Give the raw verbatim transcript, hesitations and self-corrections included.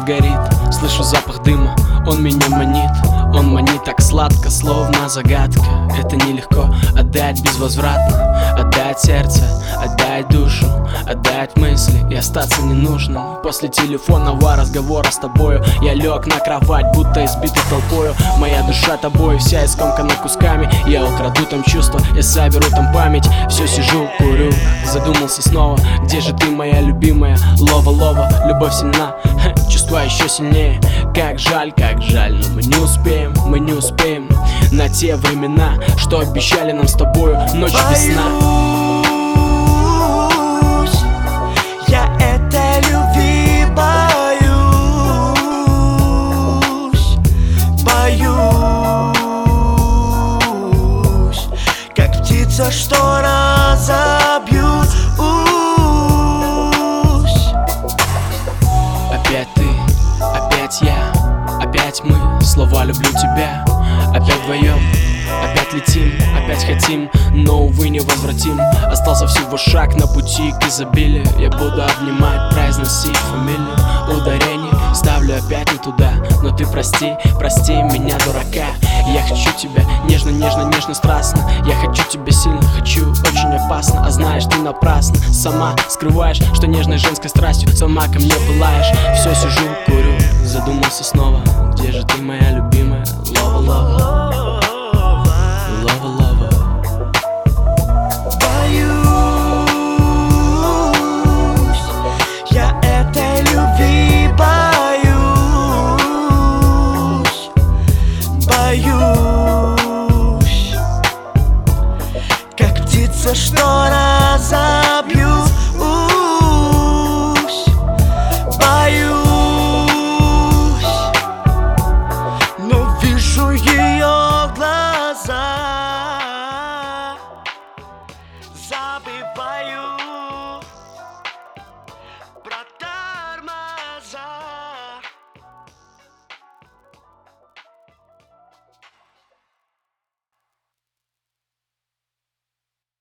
горит, слышу запах дыма, он меня манит. Он манит так сладко, словно загадка. Это нелегко отдать безвозвратно. Отдать сердце, отдать душу, отдать мысли и остаться ненужным. После телефонного разговора с тобою я лег на кровать, будто избитый толпою. Моя душа тобой вся искомкана кусками. Я украду там чувства, я соберу там память. Все сижу, курю, задумался снова. Где же ты, моя любимая? Лова-лова, любовь сильна, чувства еще сильнее. Как жаль, как жаль, но мы не успеем, мы не успеем на те времена, что обещали нам с тобою ночь весна. Боюсь, я этой любви боюсь, боюсь, как птица, что разобьюсь. Опять ты, опять я, опять мы, слова «люблю тебя». Опять вдвоем, опять летим, опять хотим, но, увы, невозвратим. Остался всего шаг на пути к изобилию. Я буду обнимать, произносить фамилию, ударение ставлю опять не туда. Но ты прости, прости меня, дурака. Я хочу тебя нежно, нежно, нежно, страстно. Я хочу тебя сильно, хочу очень опасно. А знаешь, ты напрасно сама скрываешь, что нежной женской страстью сама ко мне пылаешь. Все сижу,